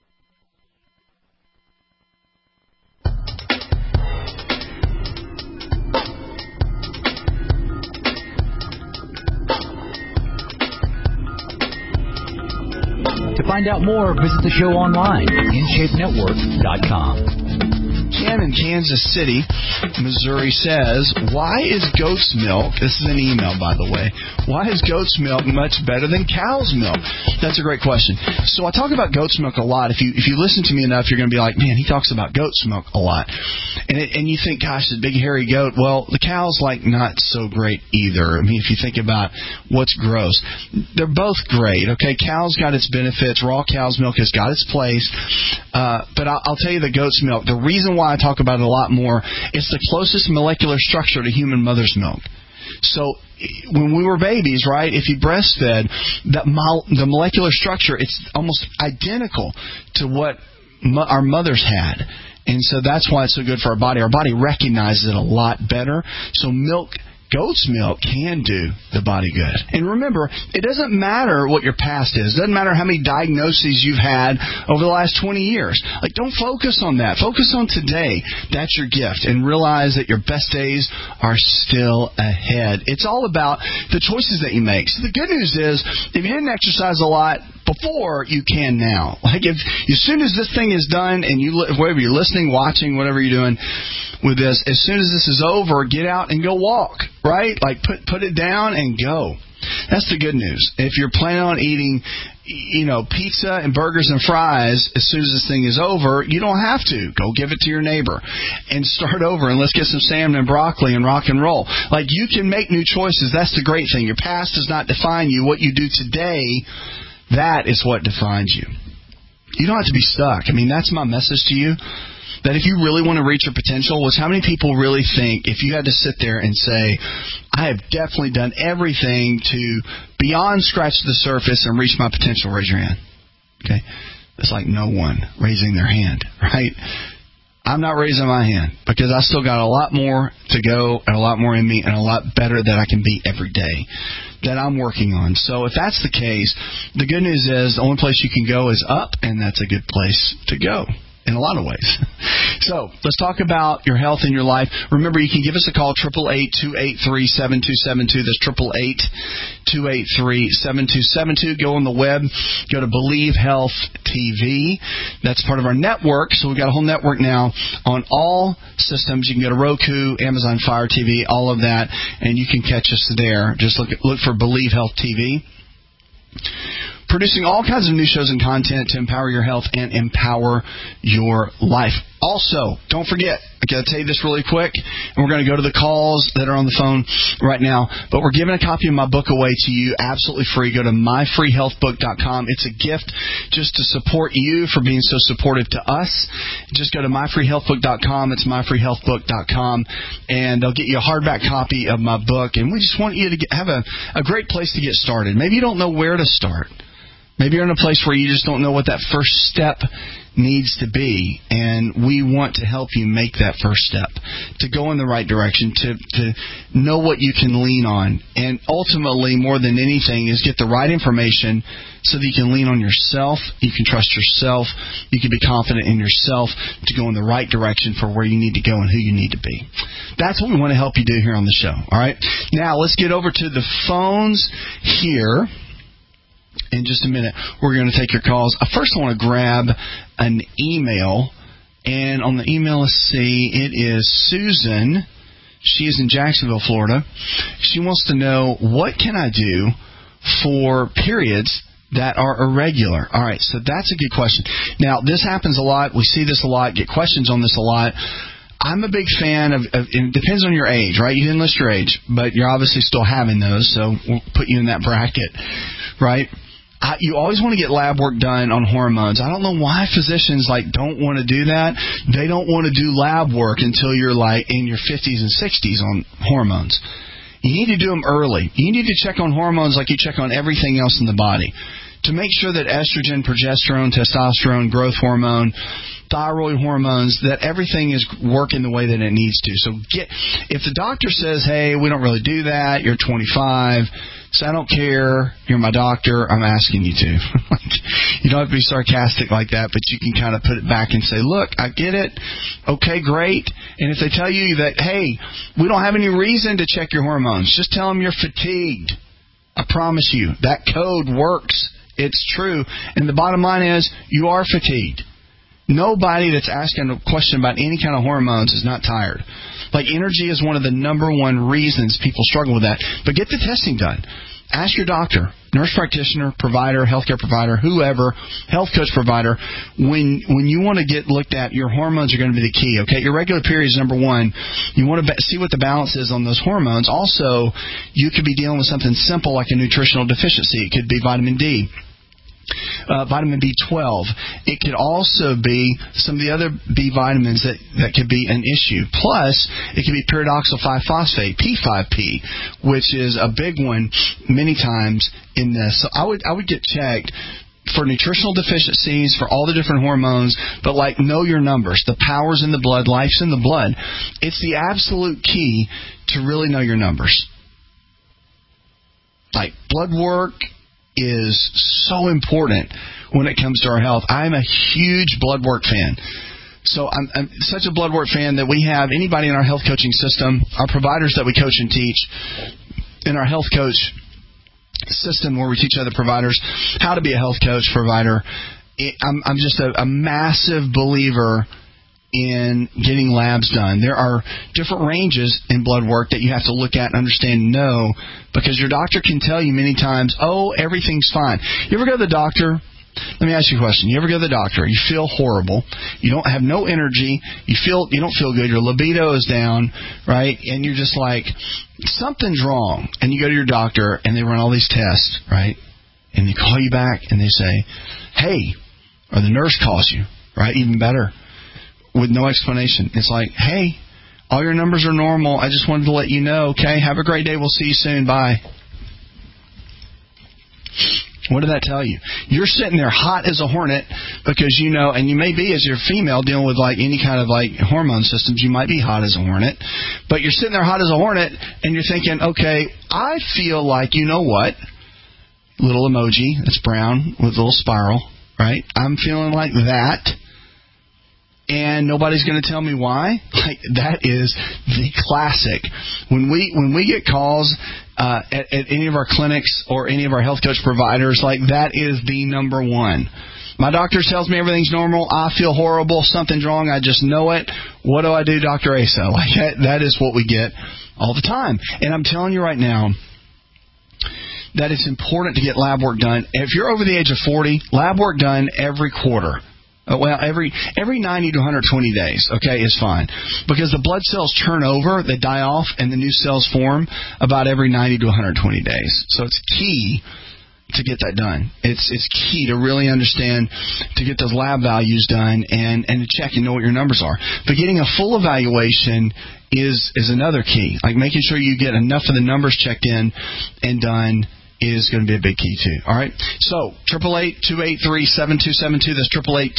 To find out more, visit the show online, InShapeNetwork.com. Ken in Kansas City, Missouri says, why is goat's milk, this is an email by the way, why is goat's milk much better than cow's milk? That's a great question. So I talk about goat's milk a lot. If you listen to me enough, you're going to be like, man, he talks about goat's milk a lot. And you think, gosh, the big hairy goat, well, the cow's like not so great either. I mean, if you think about what's gross, they're both great, okay? Cow's got its benefits. Raw cow's milk has got its place. But I'll tell you the goat's milk, the reason why I talk about it a lot more, it's the closest molecular structure to human mother's milk. So when we were babies, right, if you breastfed, the molecular structure, it's almost identical to what our mothers had. And so that's why it's so good for our body. Our body recognizes it a lot better. So goat's milk can do the body good. And remember, it doesn't matter what your past is. It doesn't matter how many diagnoses you've had over the last 20 years. Like, don't focus on that. Focus on today. That's your gift. And realize that your best days are still ahead. It's all about the choices that you make. So the good news is, if you didn't exercise a lot, before you can now. Like as soon as this thing is done, and whether you're listening, watching, whatever you're doing with this, as soon as this is over, get out and go walk. Right? Like put it down and go. That's the good news. If you're planning on eating, pizza and burgers and fries as soon as this thing is over, you don't have to. Go give it to your neighbor and start over, and let's get some salmon and broccoli and rock and roll. Like, you can make new choices. That's the great thing. Your past does not define you. What you do today, that is what defines you. You don't have to be stuck. I mean, that's my message to you. That if you really want to reach your potential, how many people really think if you had to sit there and say, I have definitely done everything to beyond scratch the surface and reach my potential, raise your hand. Okay? It's like no one raising their hand, right? I'm not raising my hand because I still got a lot more to go and a lot more in me and a lot better that I can be every day that I'm working on. So if that's the case, the good news is the only place you can go is up, and that's a good place to go. In a lot of ways. So, let's talk about your health and your life. Remember, you can give us a call, 888-283-7272. That's 888-283-7272. Go on the web. Go to Believe Health TV. That's part of our network. So, we've got a whole network now on all systems. You can go to Roku, Amazon Fire TV, all of that, and you can catch us there. Just look for Believe Health TV. Producing all kinds of new shows and content to empower your health and empower your life. Also, don't forget, I got to tell you this really quick, and we're going to go to the calls that are on the phone right now, but we're giving a copy of my book away to you absolutely free. Go to myfreehealthbook.com. It's a gift just to support you for being so supportive to us. Just go to myfreehealthbook.com. It's myfreehealthbook.com, and they'll get you a hardback copy of my book, and we just want you to have a great place to get started. Maybe you don't know where to start. Maybe you're in a place where you just don't know what that first step needs to be, and we want to help you make that first step, to go in the right direction, to know what you can lean on, and ultimately, more than anything, is get the right information so that you can lean on yourself, you can trust yourself, you can be confident in yourself to go in the right direction for where you need to go and who you need to be. That's what we want to help you do here on the show, all right? Now, let's get over to the phones here. In just a minute, we're going to take your calls. First, I want to grab an email. And on the email, let's see, it is Susan. She is in Jacksonville, Florida. She wants to know, what can I do for periods that are irregular? All right, so that's a good question. Now, this happens a lot. We see this a lot, get questions on this a lot. I'm a big fan of it depends on your age, right? You didn't list your age, but you're obviously still having those, so we'll put you in that bracket, right? You always want to get lab work done on hormones. I don't know why physicians don't want to do that. They don't want to do lab work until you're in your 50s and 60s on hormones. You need to do them early. You need to check on hormones like you check on everything else in the body to make sure that estrogen, progesterone, testosterone, growth hormone, thyroid hormones, that everything is working the way that it needs to. So if the doctor says, hey, we don't really do that, you're 25, so I don't care, you're my doctor, I'm asking you to. You don't have to be sarcastic like that, but you can kind of put it back and say, look, I get it. Okay, great. And if they tell you that, hey, we don't have any reason to check your hormones, just tell them you're fatigued. I promise you, that code works. It's true. And the bottom line is, you are fatigued. Nobody that's asking a question about any kind of hormones is not tired. Energy is one of the number one reasons people struggle with that. But get the testing done. Ask your doctor, nurse practitioner, provider, healthcare provider, whoever, health coach provider, when you want to get looked at, your hormones are going to be the key. Okay, irregular periods, number one. You want to see what the balance is on those hormones. Also, you could be dealing with something simple like a nutritional deficiency. It could be vitamin D. Vitamin B12. It could also be some of the other B vitamins that could be an issue. Plus, it could be pyridoxal 5-phosphate, P5P, which is a big one many times in this. So I would get checked for nutritional deficiencies, for all the different hormones, but know your numbers. The power's in the blood, life's in the blood. It's the absolute key to really know your numbers. Blood work is so important when it comes to our health. I'm a huge blood work fan. So I'm such a blood work fan that we have anybody in our health coaching system, our providers that we coach and teach, and our health coach system where we teach other providers how to be a health coach provider. I'm just a massive believer in getting labs done. There are different ranges in blood work that you have to look at and understand and know, because your doctor can tell you many times, oh, everything's fine. You ever go to the doctor? Let me ask you a question. You ever go to the doctor? You feel horrible. You don't have no energy. You don't feel good. Your libido is down, right? And you're just like, something's wrong. And you go to your doctor, and they run all these tests, right? And they call you back, and they say, hey, or the nurse calls you, right? Even better, with no explanation. It's like, hey, all your numbers are normal. I just wanted to let you know, okay? Have a great day. We'll see you soon. Bye. What did that tell you? You're sitting there hot as a hornet because you know, and you may be, as you're female, dealing with like any kind of like hormone systems, you might be hot as a hornet. But you're sitting there hot as a hornet and you're thinking, okay, I feel like, you know what? Little emoji, it's brown with a little spiral, right? I'm feeling like that. And nobody's going to tell me why. Like, that is the classic. When we get calls at any of our clinics or any of our health coach providers, like, that is the number one. My doctor tells me everything's normal. I feel horrible. Something's wrong. I just know it. What do I do, Dr. Asa? Like, that is what we get all the time. And I'm telling you right now that it's important to get lab work done. If you're over the age of 40, lab work done every quarter. Well, every 90 to 120 days, okay, is fine. Because the blood cells turn over, they die off, and the new cells form about every 90 to 120 days. So it's key to get that done. It's key to really understand, to get those lab values done and to check and know what your numbers are. But getting a full evaluation is another key. Like making sure you get enough of the numbers checked in and done is going to be a big key too. All right. So 888-283-7272. That's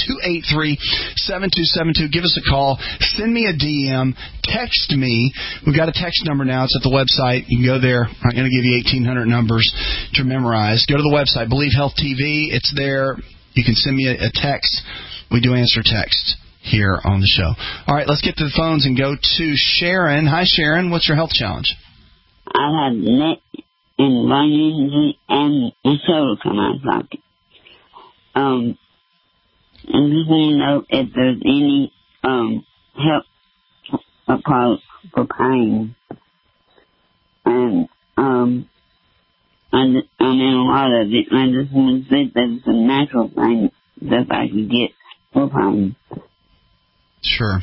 888-283-7272. Give us a call. Send me a DM. Text me. We've got a text number now. It's at the website. You can go there. I'm going to give you 1,800 numbers to memorize. Go to the website, Believe Health TV. It's there. You can send me a text. We do answer text here on the show. All right. Let's get to the phones and go to Sharon. Hi, Sharon. What's your health challenge? I have neck and lung injury and the shoulder come out of socket. And just want to know if there's any help for pain. And I'm in a lot of it, and I just want to see if there's a natural thing that I can get for pain. Sure.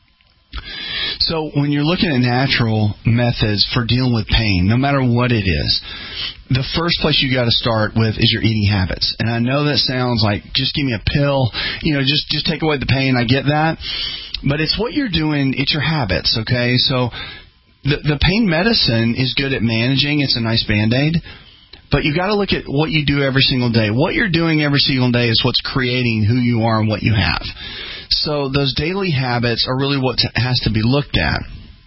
So when you're looking at natural methods for dealing with pain, no matter what it is, the first place you got to start with is your eating habits. And I know that sounds like just give me a pill, just take away the pain. I get that. But it's what you're doing. It's your habits, okay? So the pain medicine is good at managing. It's a nice Band-Aid. But you got to look at what you do every single day. What you're doing every single day is what's creating who you are and what you have. So those daily habits are really what has to be looked at.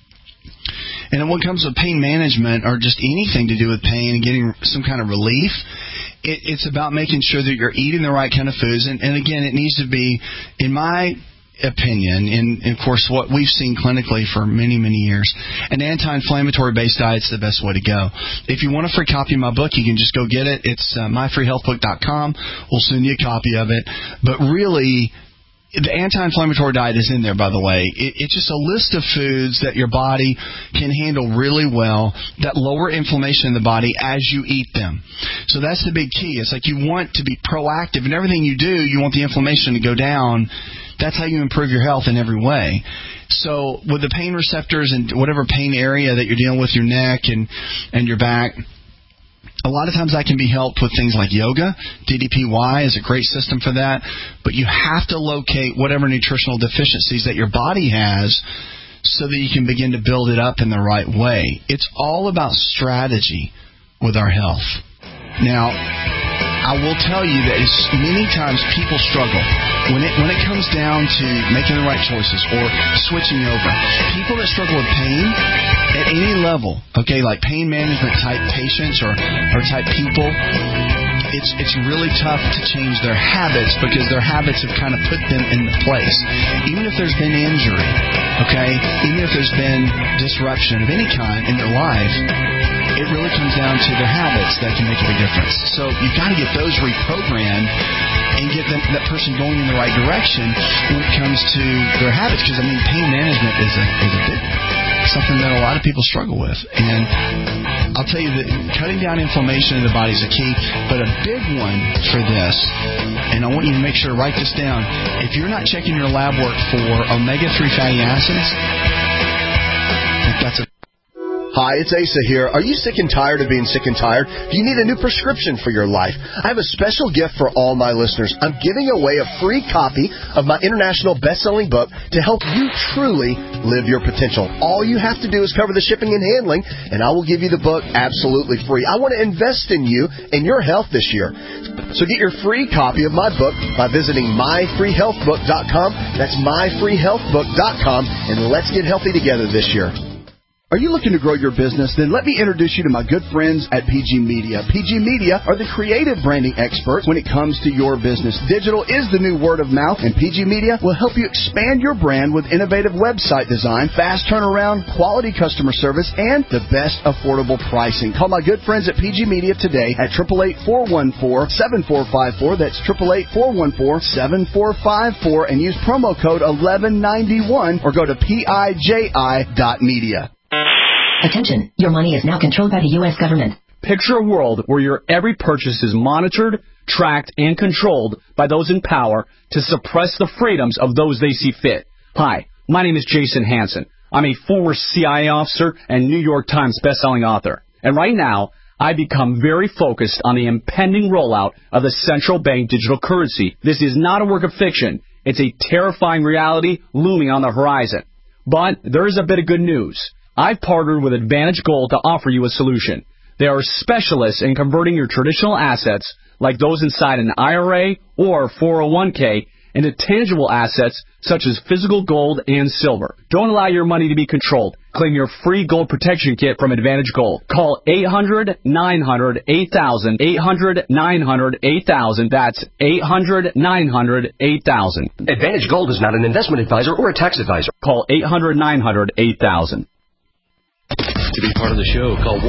And when it comes to pain management or just anything to do with pain and getting some kind of relief, it's about making sure that you're eating the right kind of foods. And again, it needs to be, in my opinion, and of course what we've seen clinically for many, many years, an anti-inflammatory based diet is the best way to go. If you want a free copy of my book, you can just go get it. It's myfreehealthbook.com. We'll send you a copy of it. But really, the anti-inflammatory diet is in there, by the way. It's just a list of foods that your body can handle really well that lower inflammation in the body as you eat them. So that's the big key. It's like you want to be proactive. In everything you do, you want the inflammation to go down. That's how you improve your health in every way. So with the pain receptors and whatever pain area that you're dealing with, your neck and your back, a lot of times that can be helped with things like yoga. DDPY is a great system for that. But you have to locate whatever nutritional deficiencies that your body has so that you can begin to build it up in the right way. It's all about strategy with our health. Now, I will tell you that many times people struggle when it comes down to making the right choices or switching over. People that struggle with pain at any level, okay, like pain management type patients or type people, it's really tough to change their habits because their habits have kind of put them into place. Even if there's been injury, okay, even if there's been disruption of any kind in their life, it really comes down to their habits that can make a big difference. So you've got to get those reprogrammed and get that person going in the right direction when it comes to their habits. Because, pain management is a big something that a lot of people struggle with. And I'll tell you that cutting down inflammation in the body is a key, but a big one for this, and I want you to make sure to write this down, if you're not checking your lab work for omega-3 fatty acids, that's a... Hi, it's Asa here. Are you sick and tired of being sick and tired? Do you need a new prescription for your life? I have a special gift for all my listeners. I'm giving away a free copy of my international best-selling book to help you truly live your potential. All you have to do is cover the shipping and handling, and I will give you the book absolutely free. I want to invest in you and your health this year. So get your free copy of my book by visiting myfreehealthbook.com. That's myfreehealthbook.com, and let's get healthy together this year. Are you looking to grow your business? Then let me introduce you to my good friends at PG Media. PG Media are the creative branding experts when it comes to your business. Digital is the new word of mouth, and PG Media will help you expand your brand with innovative website design, fast turnaround, quality customer service, and the best affordable pricing. Call my good friends at PG Media today at 888-414-7454. That's 888-414-7454, and use promo code 1191 or go to PIJI.media. Attention, your money is now controlled by the U.S. government. Picture a world where your every purchase is monitored, tracked, and controlled by those in power to suppress the freedoms of those they see fit. Hi, my name is Jason Hansen. I'm a former CIA officer and New York Times bestselling author. And right now, I become very focused on the impending rollout of the central bank digital currency. This is not a work of fiction. It's a terrifying reality looming on the horizon. But there is a bit of good news. I've partnered with Advantage Gold to offer you a solution. They are specialists in converting your traditional assets, like those inside an IRA or 401k, into tangible assets such as physical gold and silver. Don't allow your money to be controlled. Claim your free gold protection kit from Advantage Gold. Call 800-900-8000, 800-900-8000. That's 800-900-8000. Advantage Gold is not an investment advisor or a tax advisor. Call 800-900-8000. To be part of the show, call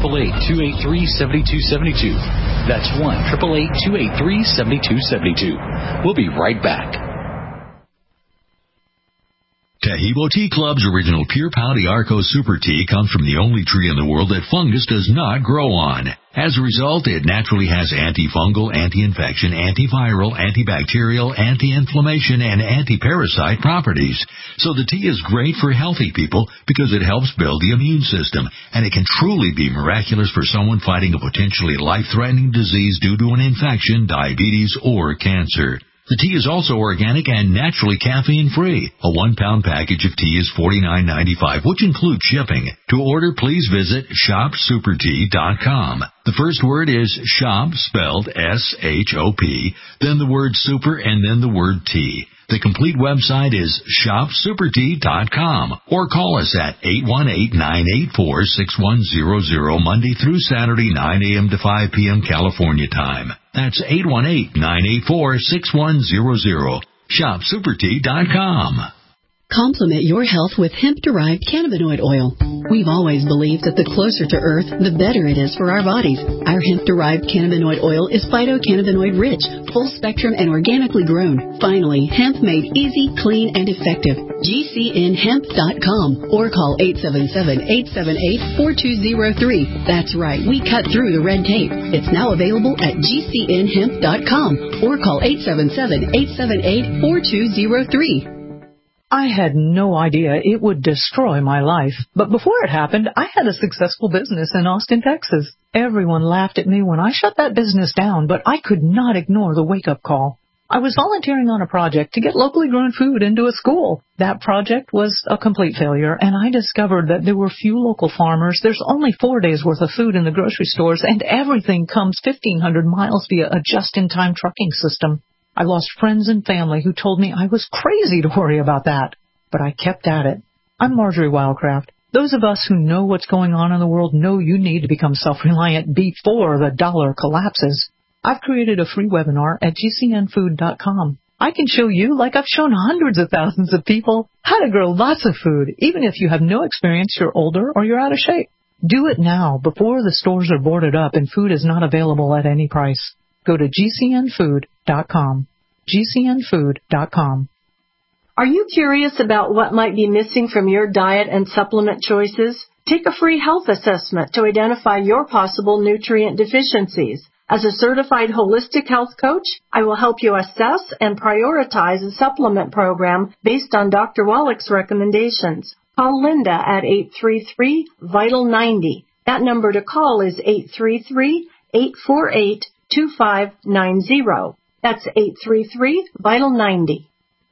1-888-283-7272. That's 1-888-283-7272. We'll be right back. Taheebo Tea Club's original Pure Pau Arco Super Tea comes from the only tree in the world that fungus does not grow on. As a result, it naturally has antifungal, anti-infection, antiviral, antibacterial, anti-inflammation, and anti-parasite properties. So the tea is great for healthy people because it helps build the immune system, and it can truly be miraculous for someone fighting a potentially life-threatening disease due to an infection, diabetes, or cancer. The tea is also organic and naturally caffeine-free. A 1-pound package of tea is $49.95, which includes shipping. To order, please visit shopsupertea.com. The first word is shop, spelled S-H-O-P, then the word super, and then the word tea. The complete website is shopsupertea.com, or call us at 818-984-6100 Monday through Saturday, 9 a.m. to 5 p.m. California time. That's 818-984-6100. Shopsupertea.com. Complement your health with hemp-derived cannabinoid oil. We've always believed that the closer to Earth, the better it is for our bodies. Our hemp-derived cannabinoid oil is phytocannabinoid-rich, full-spectrum, and organically grown. Finally, hemp made easy, clean, and effective. GCNhemp.com or call 877-878-4203. That's right, we cut through the red tape. It's now available at GCNhemp.com or call 877-878-4203. I had no idea it would destroy my life. But before it happened, I had a successful business in Austin, Texas. Everyone laughed at me when I shut that business down, but I could not ignore the wake-up call. I was volunteering on a project to get locally grown food into a school. That project was a complete failure, and I discovered that there were few local farmers. There's only 4 days' worth of food in the grocery stores, and everything comes 1,500 miles via a just-in-time trucking system. I lost friends and family who told me I was crazy to worry about that. But I kept at it. I'm Marjorie Wildcraft. Those of us who know what's going on in the world know you need to become self-reliant before the dollar collapses. I've created a free webinar at GCNfood.com. I can show you, like I've shown hundreds of thousands of people, how to grow lots of food, even if you have no experience, you're older, or you're out of shape. Do it now before the stores are boarded up and food is not available at any price. Go to GCNfood.com. GCNfood.com. Are you curious about what might be missing from your diet and supplement choices? Take a free health assessment to identify your possible nutrient deficiencies. As a certified holistic health coach, I will help you assess and prioritize a supplement program based on Dr. Wallach's recommendations. Call Linda at 833-VITAL-90. That number to call is 833-848-2590. That's 833-VITAL-90.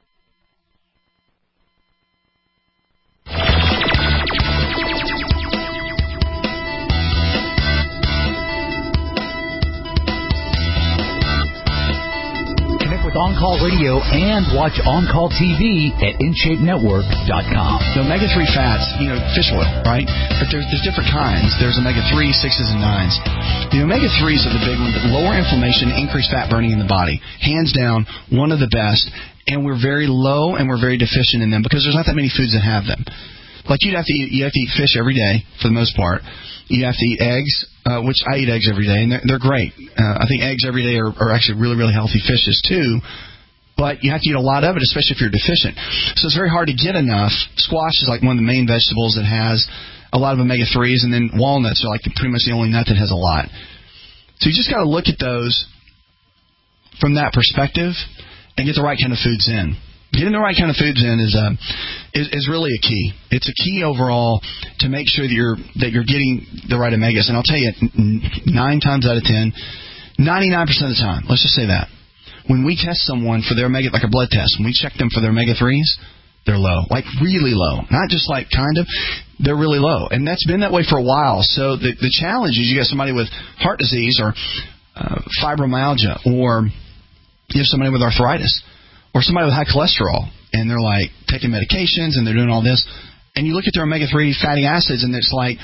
On-Call Radio and watch On-Call TV at InShapeNetwork.com. The omega-3 fats, fish oil, right? But there's different kinds. There's omega-3, 6s, and 9s. The omega-3s are the big ones that lower inflammation, increase fat burning in the body. Hands down, one of the best. And we're very low and we're very deficient in them because there's not that many foods that have them. Like you have to eat fish every day for the most part. You have to eat eggs, which I eat eggs every day, and they're great. I think eggs every day are actually really, really healthy fishes too. But you have to eat a lot of it, especially if you're deficient. So it's very hard to get enough. Squash is like one of the main vegetables that has a lot of omega-3s, and then walnuts are like pretty much the only nut that has a lot. So you just got to look at those from that perspective and get the right kind of foods in. Getting the right kind of foods in is really a key. It's a key overall to make sure that you're getting the right omegas. And I'll tell you, 9 times out of 10, 99% of the time, let's just say that, when we test someone for their omega, like a blood test, when we check them for their omega-3s, they're low, like really low. Not just like kind of, they're really low. And that's been that way for a while. So the challenge is you got somebody with heart disease or fibromyalgia, or you have somebody with arthritis, or somebody with high cholesterol, and they're like taking medications and they're doing all this, and you look at their omega-3 fatty acids and it's like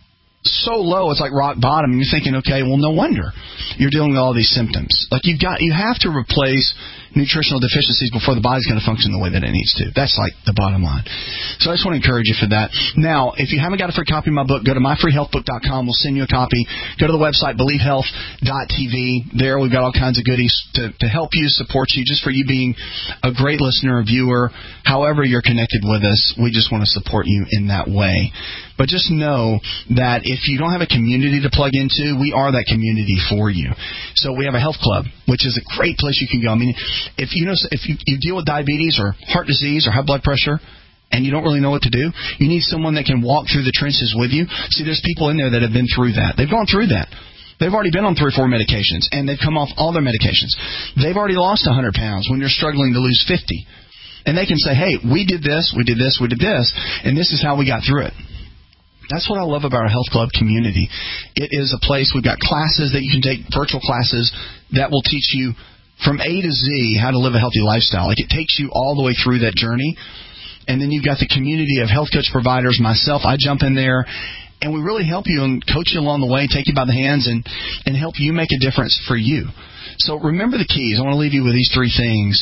so low, it's like rock bottom, and you're thinking, okay, well, no wonder you're dealing with all these symptoms. Like you have to replace nutritional deficiencies before the body's going to function the way that it needs to. That's like the bottom line. So I just want to encourage you for that. Now, if you haven't got a free copy of my book, go to myfreehealthbook.com. We'll send you a copy. Go to the website, believehealth.tv. There we've got all kinds of goodies to help you, support you, just for you being a great listener or viewer. However you're connected with us, we just want to support you in that way. But just know that if you don't have a community to plug into, we are that community for you. So we have a health club, which is a great place you can go. I mean, if you deal with diabetes or heart disease or high blood pressure and you don't really know what to do, you need someone that can walk through the trenches with you. See, there's people in there that have been through that. They've gone through that. They've already been on 3 or 4 medications, and they've come off all their medications. They've already lost 100 pounds when you're struggling to lose 50. And they can say, hey, we did this, we did this, we did this, and this is how we got through it. That's what I love about our health club community. It is a place, we've got classes that you can take, virtual classes that will teach you from A to Z how to live a healthy lifestyle. Like it takes you all the way through that journey. And then you've got the community of health coach providers, myself, I jump in there, and we really help you and coach you along the way, take you by the hands, and help you make a difference for you. So remember the keys. I want to leave you with these 3 things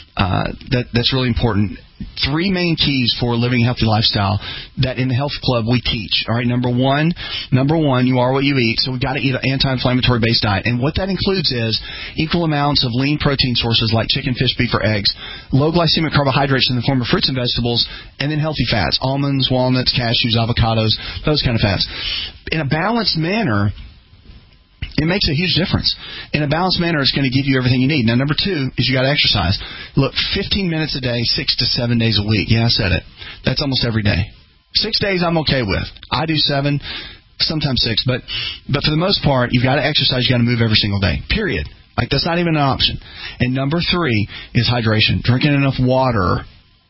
that's really important. 3 main keys for living a healthy lifestyle that in the health club we teach. All right, number one, you are what you eat. So we've got to eat an anti-inflammatory based diet. And what that includes is equal amounts of lean protein sources like chicken, fish, beef, or eggs, low glycemic carbohydrates in the form of fruits and vegetables, and then healthy fats, almonds, walnuts, cashews, avocados, those kind of fats. In a balanced manner, it makes a huge difference. In a balanced manner, it's going to give you everything you need. Now, number 2 is you got to exercise. Look, 15 minutes a day, 6 to 7 days a week. Yeah, I said it. That's almost every day. 6 days I'm okay with. I do 7, sometimes 6. But for the most part, you've got to exercise. You've got to move every single day, period. Like, that's not even an option. And number 3 is hydration. Drinking enough water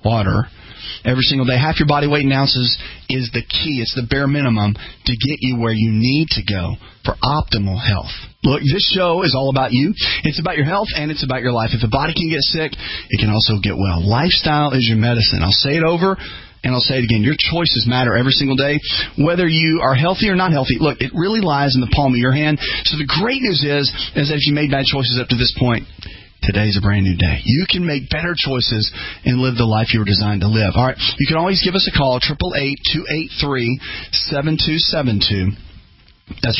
every single day. Half your body weight in ounces is the key. It's the bare minimum to get you where you need to go for optimal health. Look, this show is all about you. It's about your health, and it's about your life. If the body can get sick, it can also get well. Lifestyle is your medicine. I'll say it over, and I'll say it again. Your choices matter every single day, whether you are healthy or not healthy. Look, it really lies in the palm of your hand. So the great news is that if you made bad choices up to this point, today's a brand new day. You can make better choices and live the life you were designed to live. All right, you can always give us a call, 888-283-7272. That's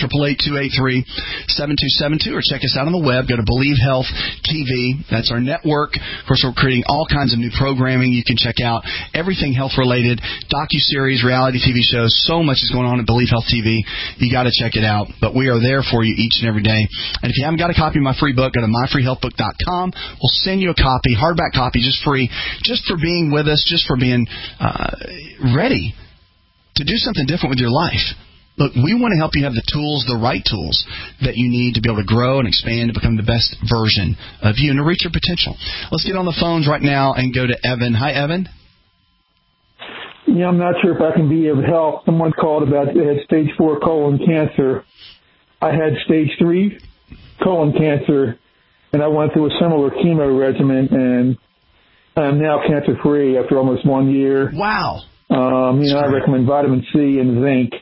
888-283-7272, or check us out on the web. Go to Believe Health TV. That's our network. Of course, we're creating all kinds of new programming. You can check out everything health-related, docuseries, reality TV shows. So much is going on at Believe Health TV. You got to check it out. But we are there for you each and every day. And if you haven't got a copy of my free book, go to myfreehealthbook.com. We'll send you a copy, hardback copy, just free, just for being with us, just for being ready to do something different with your life. Look, we want to help you have the tools, the right tools that you need to be able to grow and expand to become the best version of you and to reach your potential. Let's get on the phones right now and go to Evan. Hi, Evan. Yeah, I'm not sure if I can be of help. Someone called about they had stage 4 colon cancer. I had stage 3 colon cancer, and I went through a similar chemo regimen, and I'm now cancer-free after almost 1 year. Wow. I recommend vitamin C and zinc,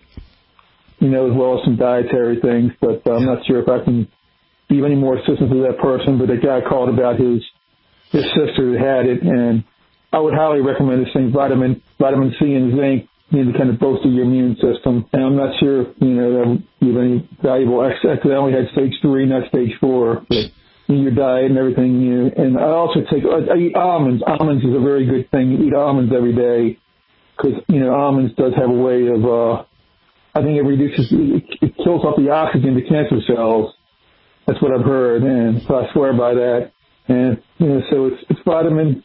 as well as some dietary things, but I'm not sure if I can give any more assistance to that person. But the guy called about his sister who had it, and I would highly recommend this thing, vitamin C and zinc, to kind of boost your immune system. And I'm not sure, that would give any valuable extra. I only had stage 3, not stage 4, but in your diet and everything. And I also I eat almonds. Almonds is a very good thing. You eat almonds every day because, almonds does have a way of, I think it reduces, it kills off the oxygen to cancer cells. That's what I've heard, and so I swear by that. And, so it's vitamin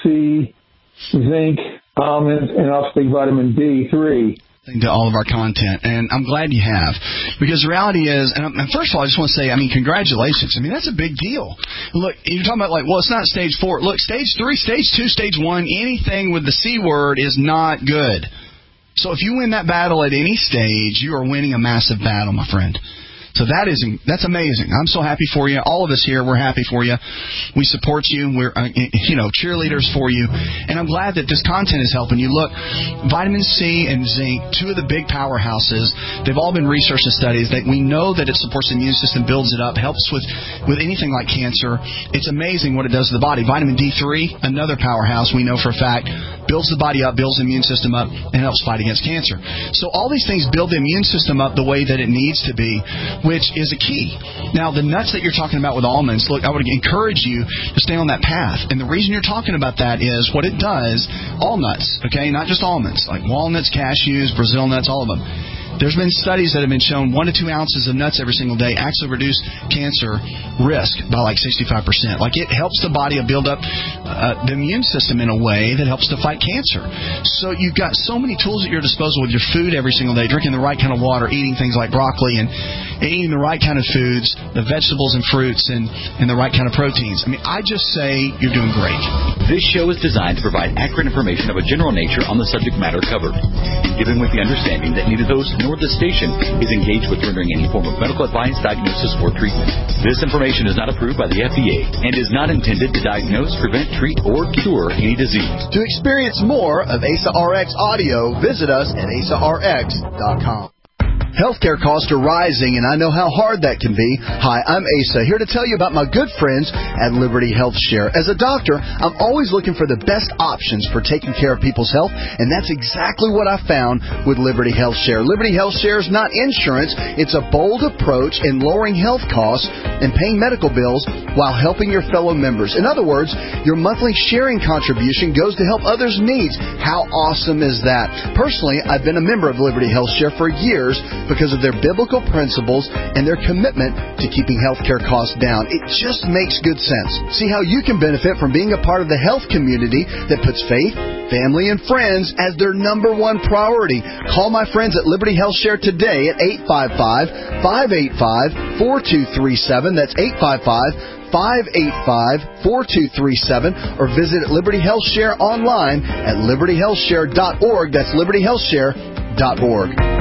C, zinc, almonds, and also vitamin D3. To all of our content, and I'm glad you have, because the reality is, and first of all, I just want to say, congratulations. That's a big deal. Look, you're talking about it's not stage 4. Look, stage 3, stage 2, stage 1, anything with the C word is not good. So if you win that battle at any stage, you are winning a massive battle, my friend. So that's amazing. I'm so happy for you. All of us here, we're happy for you. We support you. We're cheerleaders for you. And I'm glad that this content is helping you. Look, vitamin C and zinc, 2 of the big powerhouses, they've all been researched and studies that we know that it supports the immune system, builds it up, helps with anything like cancer. It's amazing what it does to the body. Vitamin D3, another powerhouse we know for a fact, builds the body up, builds the immune system up, and helps fight against cancer. So all these things build the immune system up the way that it needs to be, which is a key. Now, the nuts that you're talking about with almonds, look, I would encourage you to stay on that path. And the reason you're talking about that is what it does, all nuts, okay, not just almonds, like walnuts, cashews, Brazil nuts, all of them. There's been studies that have been shown 1 to 2 ounces of nuts every single day actually reduce cancer risk by 65%. It helps the body build up the immune system in a way that helps to fight cancer. So you've got so many tools at your disposal with your food every single day, drinking the right kind of water, eating things like broccoli, and eating the right kind of foods, the vegetables and fruits, and the right kind of proteins. I just say you're doing great. This show is designed to provide accurate information of a general nature on the subject matter covered, given with the understanding that neither those nor the station is engaged with rendering any form of medical advice, diagnosis, or treatment. This information is not approved by the FDA and is not intended to diagnose, prevent, treat, or cure any disease. To experience more of ASA RX audio, visit us at asarx.com. Healthcare costs are rising, and I know how hard that can be. Hi, I'm Asa, here to tell you about my good friends at Liberty Health Share. As a doctor, I'm always looking for the best options for taking care of people's health, and that's exactly what I found with Liberty Health Share. Liberty Health Share is not insurance. It's a bold approach in lowering health costs and paying medical bills while helping your fellow members. In other words, your monthly sharing contribution goes to help others' needs. How awesome is that? Personally, I've been a member of Liberty Health Share for years because of their biblical principles and their commitment to keeping healthcare costs down. It just makes good sense. See how you can benefit from being a part of the health community that puts faith, family, and friends as their number 1 priority. Call my friends at Liberty Health Share today at 855-585-4237. That's 855-585-4237, or visit Liberty Health Share online at libertyhealthshare.org. That's libertyhealthshare.org.